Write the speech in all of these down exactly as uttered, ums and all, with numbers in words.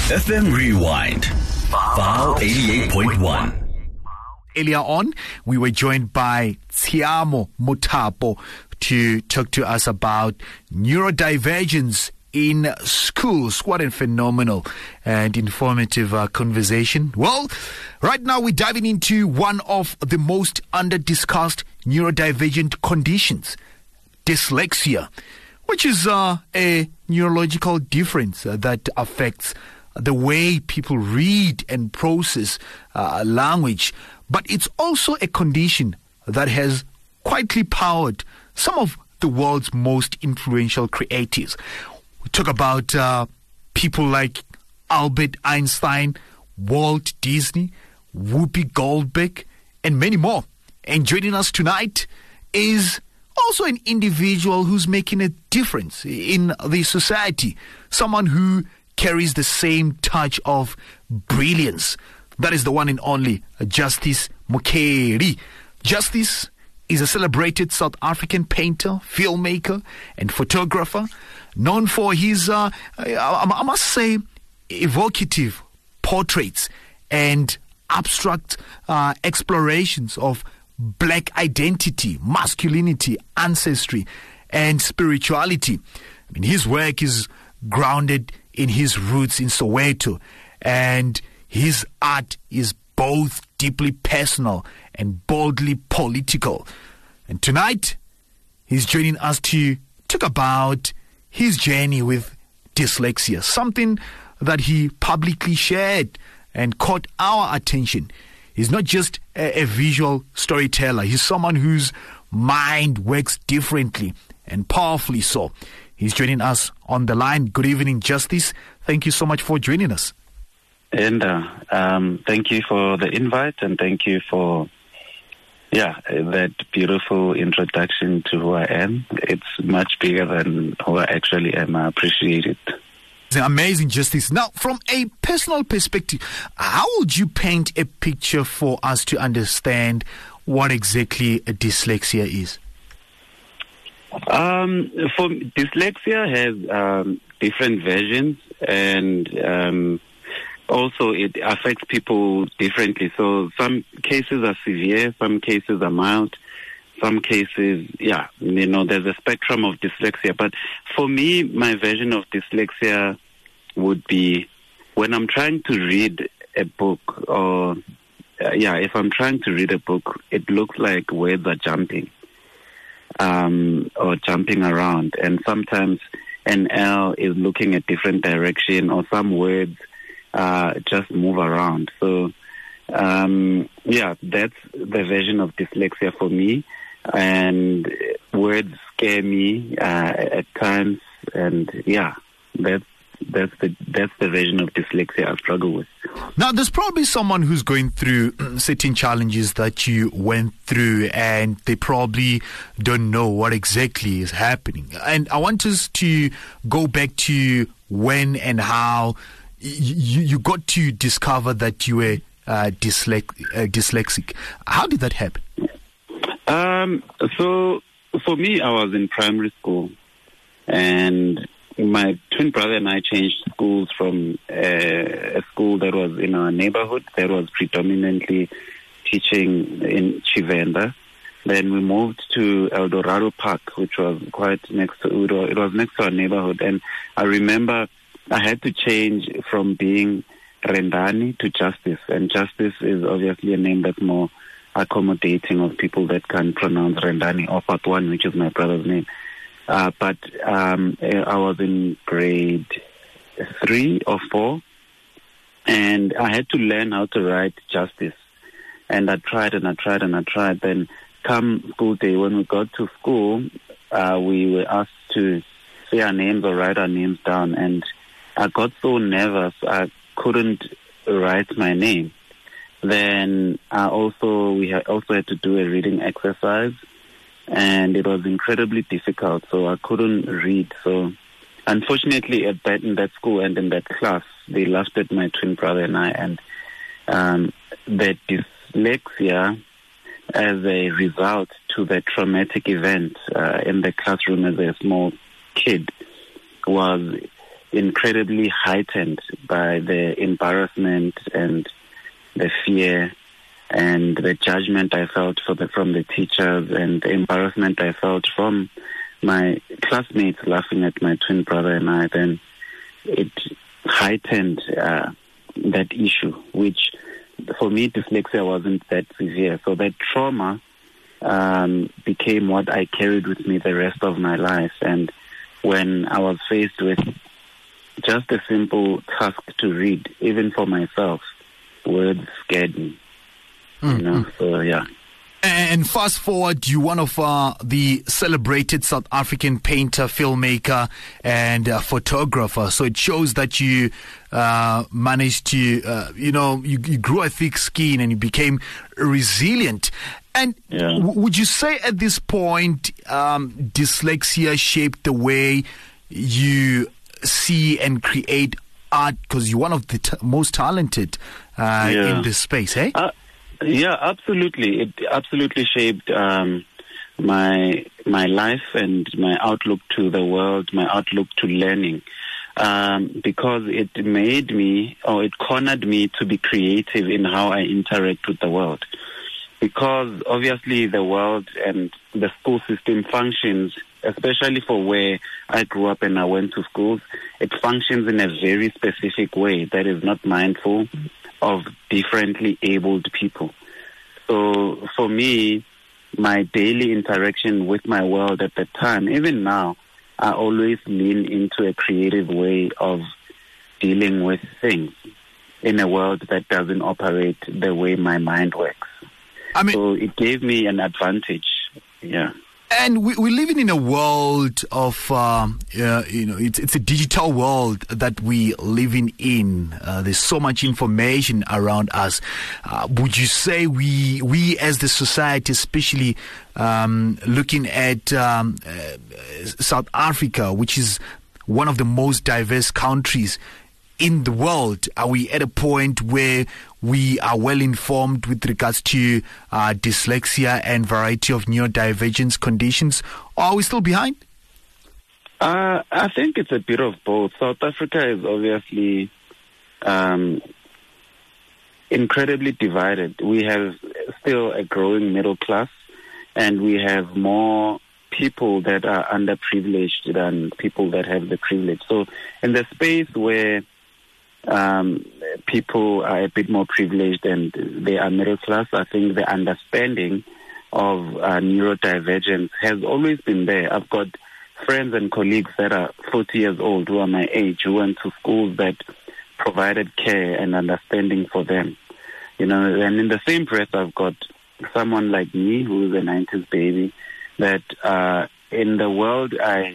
F M Rewind, File eighty-eight point one. Earlier on, we were joined by Tshiamo Mothapo to talk to us about neurodivergence in schools. What a phenomenal and informative uh, conversation. Well, right now we're diving into one of the most under-discussed neurodivergent conditions, dyslexia, which is uh, a neurological difference uh, that affects the way people read and process uh, language. But it's also a condition that has quietly powered some of the world's most influential creatives. We talk about uh, people like Albert Einstein, Walt Disney, Whoopi Goldberg, and many more. And joining us tonight is also an individual who's making a difference in the society, someone who carries the same touch of brilliance. That is the one and only Justice Mokeri. Justice is a celebrated South African painter, filmmaker, and photographer, known for his, uh, I must say, evocative portraits and abstract uh, explorations of black identity, masculinity, ancestry, and spirituality. I mean, his work is grounded in his roots in Soweto, and his art is both deeply personal and boldly political. And tonight, he's joining us to talk about his journey with dyslexia, something that he publicly shared and caught our attention. He's not just a, a visual storyteller. He's someone whose mind works differently and powerfully so. He's joining us on the line. Good evening, Justice. Thank you so much for joining us. And uh, um, thank you for the invite, and thank you for, yeah, that beautiful introduction to who I am. It's much bigger than who I actually am. I appreciate it. It's amazing, Justice. Now, from a personal perspective, how would you paint a picture for us to understand what exactly a dyslexia is? Um, for dyslexia has um, different versions, and um, also it affects people differently. So some cases are severe, some cases are mild, some cases, yeah, you know, there's a spectrum of dyslexia. But for me, my version of dyslexia would be when I'm trying to read a book, or uh, yeah, if I'm trying to read a book, it looks like words are jumping. Um, or jumping around, and sometimes an L is looking a different direction, or some words uh, just move around. So, um, yeah, that's the version of dyslexia for me, and words scare me uh, at times, and yeah, that's that's the that's the version of dyslexia I struggle with. Now, there's probably someone who's going through certain challenges that you went through, and they probably don't know what exactly is happening. And I want us to go back to when and how you, you got to discover that you were uh, dyslex- uh, dyslexic. How did that happen? Um, so, for me, I was in primary school, and my twin brother and I changed schools from uh, a school that was in our neighborhood that was predominantly teaching in Chivenda. Then we moved to El Dorado Park, which was quite next to Udo. It was next to our neighborhood. And I remember I had to change from being Rendani to Justice. And Justice is obviously a name that's more accommodating of people that can pronounce Rendani, or Patwan, which is my brother's name. Uh, but um, I was in grade three or four, and I had to learn how to write Justice. And I tried and I tried and I tried. Then come school day, when we got to school, uh, we were asked to say our names or write our names down. And I got so nervous, I couldn't write my name. Then I also we had also had to do a reading exercise, and it was incredibly difficult, so I couldn't read. So unfortunately, at that in that school and in that class, they laughed at my twin brother and I, and um, that dyslexia, as a result to the traumatic event uh, in the classroom as a small kid, was incredibly heightened by the embarrassment and the fear and the judgment I felt for the, from the teachers, and the embarrassment I felt from my classmates laughing at my twin brother and I. Then it heightened uh, that issue, which for me, dyslexia wasn't that severe. So that trauma um, became what I carried with me the rest of my life. And when I was faced with just a simple task to read, even for myself, words scared me. Mm-hmm. You know, so yeah. And fast forward, you're one of uh, the celebrated South African painter, filmmaker, and uh, photographer. So it shows that you uh, managed to, uh, you know, you, you grew a thick skin and you became resilient. And yeah. w- would you say at this point, um, dyslexia shaped the way you see and create art? Because you're one of the t- most talented uh, yeah. in this space, hey? Uh- Yeah, absolutely. It absolutely shaped um, my my life and my outlook to the world, my outlook to learning, um, because it made me, or it cornered me to be creative in how I interact with the world. Because obviously the world and the school system functions, especially for where I grew up and I went to schools, it functions in a very specific way that is not mindful of differently abled people. So for me, my daily interaction with my world at the time, even now, I always lean into a creative way of dealing with things in a world that doesn't operate the way my mind works. I mean, so it gave me an advantage. Yeah. And we, we're living in a world of, um, uh, you know, it's it's a digital world that we living in. Uh, there's so much information around us. Uh, would you say we we as the society, especially um, looking at um, uh, South Africa, which is one of the most diverse countries in the world, are we at a point where we are well informed with regards to uh, dyslexia and variety of neurodivergence conditions, or are we still behind? Uh, I think it's a bit of both. South Africa is obviously um, incredibly divided. We have still a growing middle class, and we have more people that are underprivileged than people that have the privilege. So in the space where Um, people are a bit more privileged and they are middle class, I think the understanding of uh, neurodivergence has always been there. I've got friends and colleagues that are forty years old who are my age, who went to schools that provided care and understanding for them. You know, and in the same breath, I've got someone like me who is a nineties baby that uh, in the world I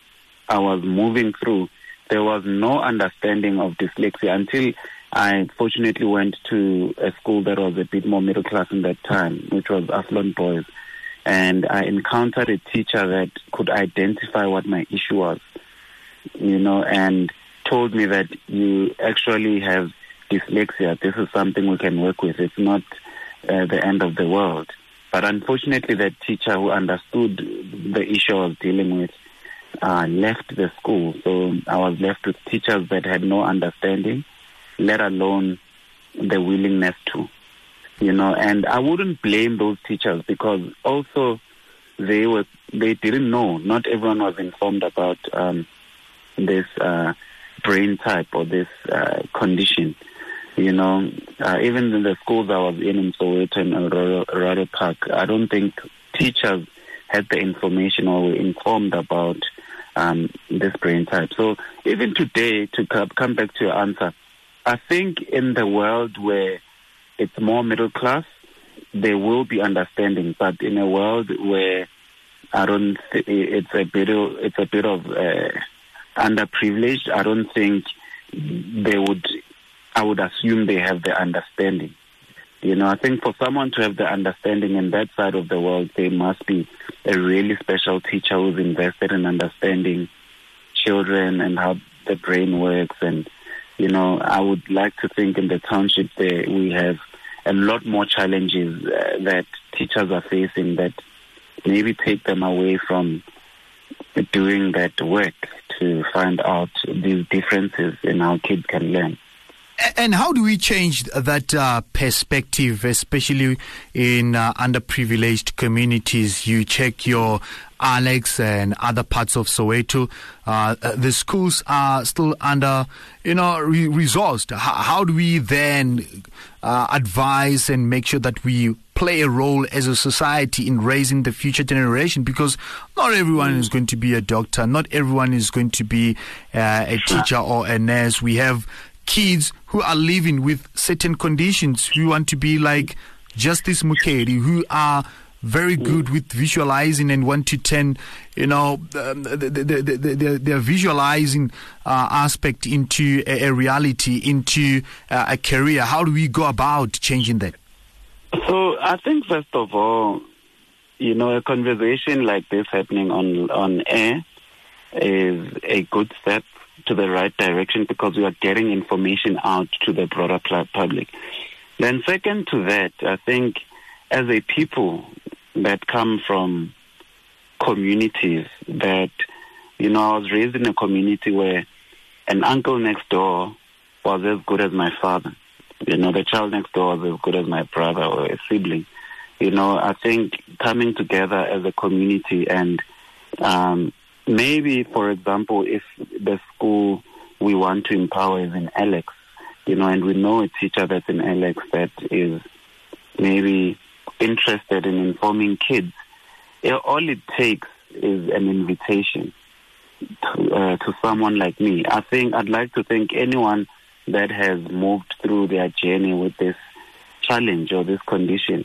I was moving through, there was no understanding of dyslexia until I fortunately went to a school that was a bit more middle class in that time, which was Affluent Boys. And I encountered a teacher that could identify what my issue was, you know, and told me that you actually have dyslexia. This is something we can work with. It's not uh, the end of the world. But unfortunately, that teacher who understood the issue I was dealing with Uh, left the school. So I was left with teachers that had no understanding, let alone the willingness to, you know, and I wouldn't blame those teachers because also they were, they didn't know. Not everyone was informed about um, this uh, brain type or this uh, condition, you know. Uh, even in the schools I was in, in Soweto and Royal Park, I don't think teachers had the information or were informed about um, this brain type. So even today, to come back to your answer, I think in the world where it's more middle class, there will be understanding. But in a world where I don't, th- it's a bit of, it's a bit of uh, underprivileged, I don't think they would. I would assume they have the understanding. You know, I think for someone to have the understanding in that side of the world, there must be a really special teacher who's invested in understanding children and how the brain works. And, you know, I would like to think in the township there we have a lot more challenges uh, that teachers are facing that maybe take them away from doing that work to find out these differences in how kids can learn. And how do we change that uh, perspective, especially in uh, underprivileged communities? You check your Alex and other parts of Soweto, uh, the schools are still under, you know, re- resourced. How, how do we then uh, advise and make sure that we play a role as a society in raising the future generation? Because not everyone is going to be a doctor, not everyone is going to be uh, a teacher or a nurse. We have kids who are living with certain conditions, who want to be like Justice Mukeri, who are very good with visualizing and want to turn, you know, um, the, the, the, the, their visualizing uh, aspect into a, a reality, into uh, a career. How do we go about changing that? So I think, first of all, you know, a conversation like this happening on on air is a good step to the right direction, because we are getting information out to the broader public. Then second to that, I think as a people that come from communities that, you know, I was raised in a community where an uncle next door was as good as my father. You know, the child next door was as good as my brother or a sibling. You know, I think coming together as a community and um, maybe, for example, if the school we want to empower is in Alex, you know, and we know a teacher that's in Alex that is maybe interested in informing kids, it, all it takes is an invitation to, uh, to someone like me. I think I'd like to think anyone that has moved through their journey with this challenge or this condition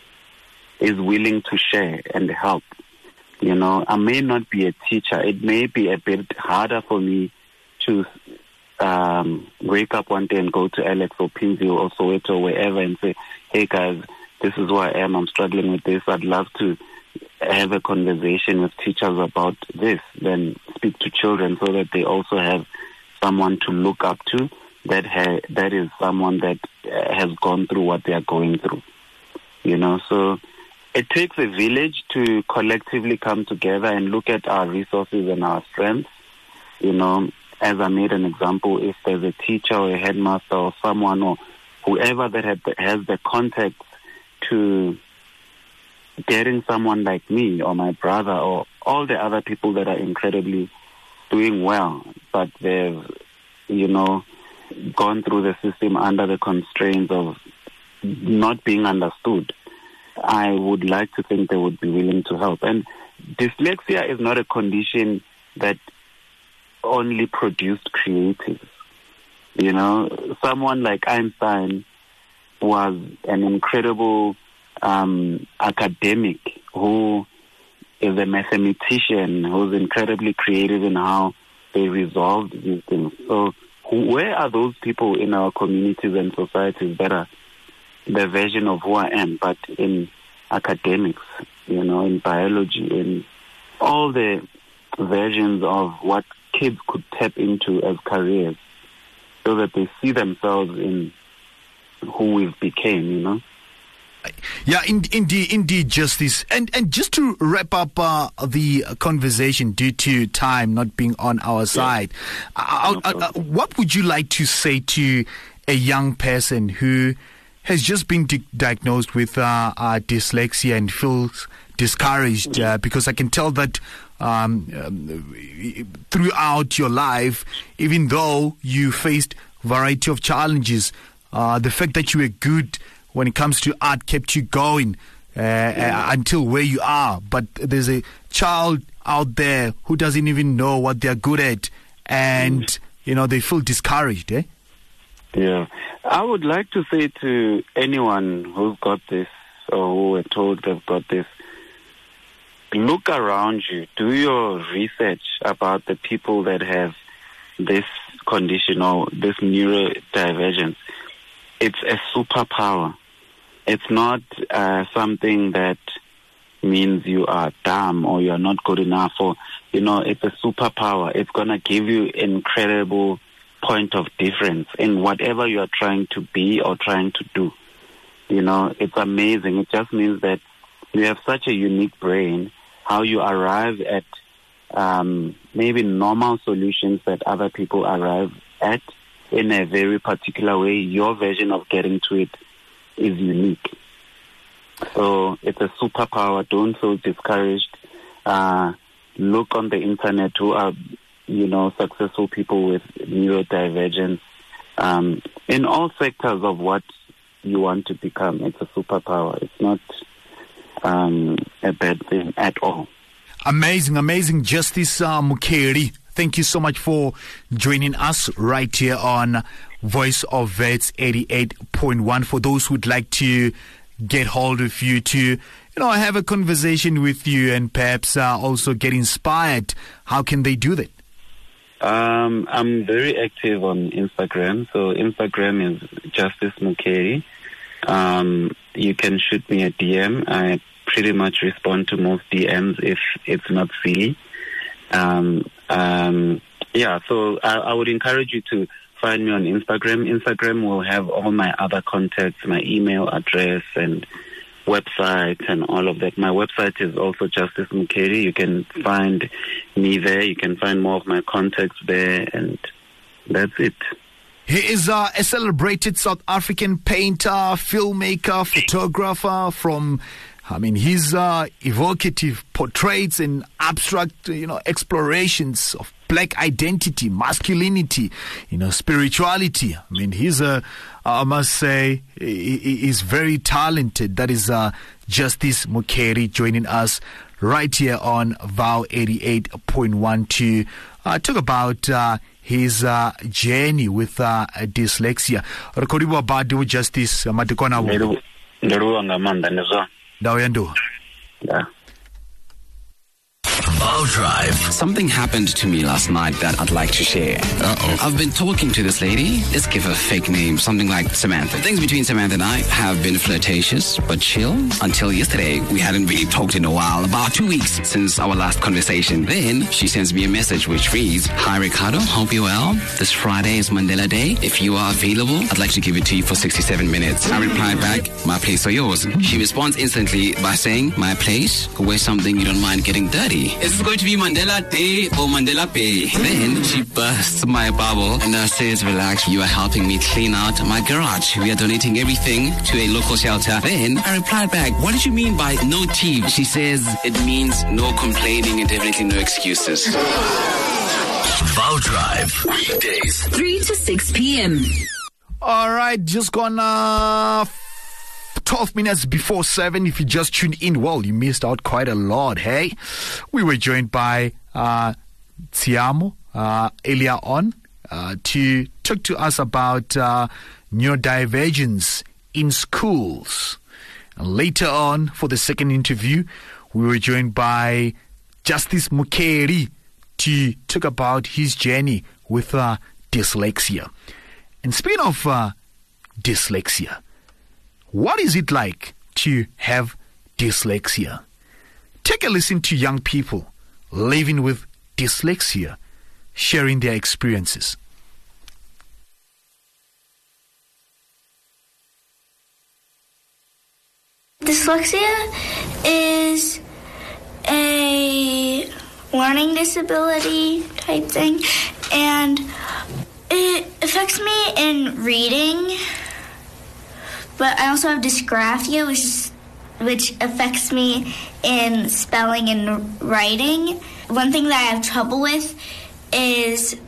is willing to share and help. You know, I may not be a teacher. It may be a bit harder for me to um, wake up one day and go to Alex or Pinzi or Soweto or wherever and say, hey guys, this is who I am. I'm struggling with this. I'd love to have a conversation with teachers about this. Then speak to children so that they also have someone to look up to. That ha- that is someone that uh, has gone through what they are going through. You know, so it takes a village to collectively come together and look at our resources and our strengths. You know, as I made an example, if there's a teacher or a headmaster or someone or whoever that had, has the contacts to getting someone like me or my brother or all the other people that are incredibly doing well, but they've, you know, gone through the system under the constraints of not being understood, I would like to think they would be willing to help. And dyslexia is not a condition that only produced creatives. You know, someone like Einstein was an incredible um, academic who is a mathematician who's incredibly creative in how they resolved these things. So where are those people in our communities and societies that are the version of who I am, but in academics, you know, in biology, in all the versions of what kids could tap into as careers so that they see themselves in who we've became, you know? Yeah, in, indeed, indeed, Justice. And and just to wrap up uh, the conversation, due to time not being on our side, yeah. uh, uh, uh, what would you like to say to a young person who has just been di- diagnosed with uh, uh, dyslexia and feels discouraged? Uh, because I can tell that um, um, throughout your life, even though you faced a variety of challenges, uh, the fact that you were good when it comes to art kept you going uh, yeah. uh, until where you are. But there's a child out there who doesn't even know what they're good at, and mm. you know, they feel discouraged. Eh? Yeah, I would like to say to anyone who's got this or who are told they've got this, look around you, do your research about the people that have this condition or this neurodivergence. It's a superpower. It's not uh, something that means you are dumb or you are not good enough, or, you know, it's a superpower. It's going to give you incredible point of difference in whatever you are trying to be or trying to do. You know, it's amazing. It just means that you have such a unique brain. How you arrive at um, maybe normal solutions that other people arrive at in a very particular way, your version of getting to it is unique. So it's a superpower. Don't feel discouraged. Uh, look on the internet who are, you know, successful people with neurodivergence um, in all sectors of what you want to become. It's a superpower. It's not um, a bad thing at all. Amazing, amazing. Justice uh, Mukeri, thank you so much for joining us right here on Voice of Vets eighty-eight point one. For those who'd like to get hold of you to, you know, have a conversation with you and perhaps uh, also get inspired, how can they do that? Um, I'm very active on Instagram. So Instagram is Justice Mukeri. Um, you can shoot me a D M. I pretty much respond to most D Ms if it's not silly. Um, um, yeah, so I, I would encourage you to find me on Instagram. Instagram will have all my other contacts, my email address and website and all of that. My website is also Justice Mukeri. You can find me there. You can find more of my contacts there, and that's it. He is uh, a celebrated South African painter, filmmaker, photographer from... I mean, his uh, evocative portraits and abstract, you know, explorations of black identity, masculinity, you know, spirituality. I mean, he's a, I must say, he's very talented. That is uh, Justice Mukeri joining us right here on Vow eighty-eight point one to uh, talk about uh, his uh, journey with uh, dyslexia. Rekodiwa badu Justice Matikona. Yeah. Vow Drive. Something happened to me last night that I'd like to share. Uh-oh. I've been talking to this lady. Let's give her a fake name, something like Samantha. Things between Samantha and I have been flirtatious, but chill. Until yesterday, we hadn't really talked in a while. About two weeks since our last conversation. Then she sends me a message which reads, "Hi Ricardo, hope you're well. This Friday is Mandela Day. If you are available, I'd like to give it to you for sixty-seven minutes. I reply back, "My place or yours?" She responds instantly by saying, "My place? Wear something you don't mind getting dirty. Is this going to be Mandela Day or Mandela Pay?" Then she bursts my bubble and uh, says, "Relax, you are helping me clean out my garage. We are donating everything to a local shelter." Then I reply back, "What did you mean by no tea?" She says, "It means no complaining and definitely no excuses." Vow Drive. Weekdays. three to six p.m. All right, just gonna... twelve minutes before seven. If you just tuned in, well, you missed out quite a lot, hey? We were joined by uh, Tsiamo uh, earlier on uh, to talk to us about uh, neurodivergence in schools. And later on, for the second interview, we were joined by Justice Mukeri to talk about his journey with uh, dyslexia. And speaking of uh, dyslexia, what is it like to have dyslexia? Take a listen to young people living with dyslexia, sharing their experiences. Dyslexia is a learning disability type thing, and it affects me in reading. But I also have dysgraphia, which is, which affects me in spelling and writing. One thing that I have trouble with is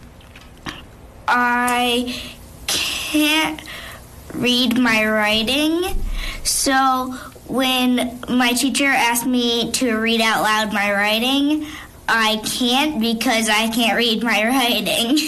I can't read my writing. So when my teacher asked me to read out loud my writing, I can't because I can't read my writing.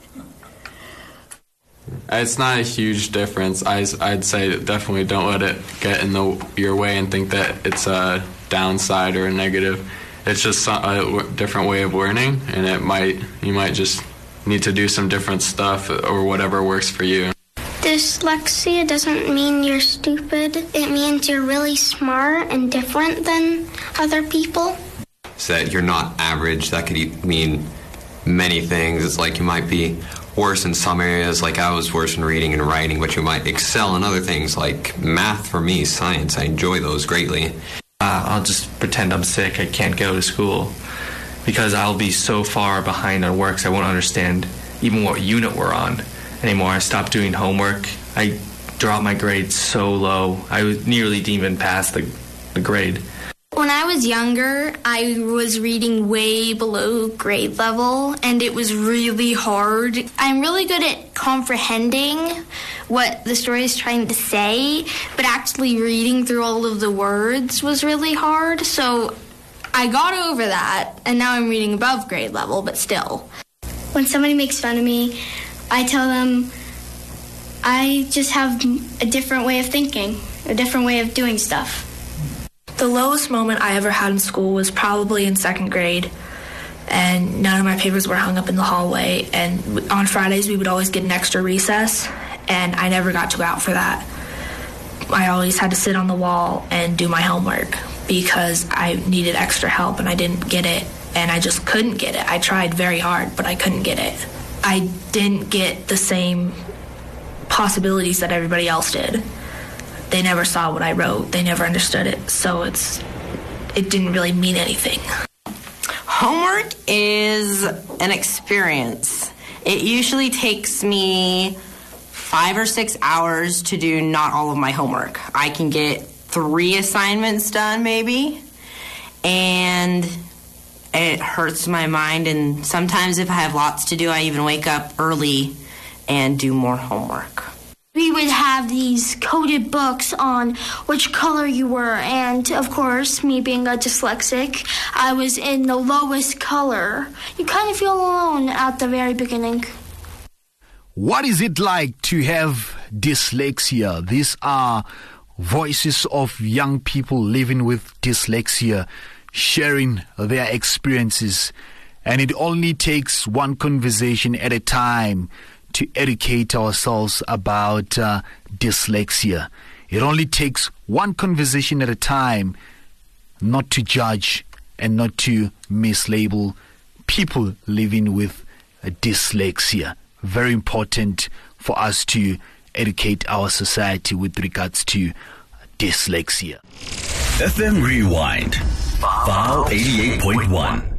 It's not a huge difference. I, I'd say definitely don't let it get in the, your way and think that it's a downside or a negative. It's just a different way of learning, and it might you might just need to do some different stuff or whatever works for you. Dyslexia doesn't mean you're stupid. It means you're really smart and different than other people. So that you're not average. That could mean many things. It's like you might be worse in some areas, like I was worse in reading and writing, but you might excel in other things like math for me, science. I enjoy those greatly. Uh, I'll just pretend I'm sick. I can't go to school. because I'll be so far behind on works I won't understand even what unit we're on anymore. I stopped doing homework. I dropped my grades so low. I was nearly didn't even pass the, the grade. When I was younger, I was reading way below grade level, and it was really hard. I'm really good at comprehending what the story is trying to say, but actually reading through all of the words was really hard. So I got over that, and now I'm reading above grade level, but still. When somebody makes fun of me, I tell them I just have a different way of thinking, a different way of doing stuff. The lowest moment I ever had in school was probably in second grade, and none of my papers were hung up in the hallway, and on Fridays we would always get an extra recess, and I never got to go out for that. I always had to sit on the wall and do my homework because I needed extra help and I didn't get it, and I just couldn't get it. I tried very hard, but I couldn't get it. I didn't get the same possibilities that everybody else did. They never saw what I wrote. They never understood it. So it's it didn't really mean anything. Homework is an experience. It usually takes me five or six hours to do not all of my homework. I can get three assignments done maybe, and it hurts my mind. And sometimes if I have lots to do, I even wake up early and do more homework. We would have these coded books on which color you were, and of course, me being a dyslexic, I was in the lowest color. You kind of feel alone at the very beginning. What is it like to have dyslexia? These are voices of young people living with dyslexia, sharing their experiences, and it only takes one conversation at a time to educate ourselves about uh, dyslexia. It only takes one conversation at a time not to judge and not to mislabel people living with uh, dyslexia. Very important for us to educate our society with regards to dyslexia. F M Rewind, Vow eighty-eight point one.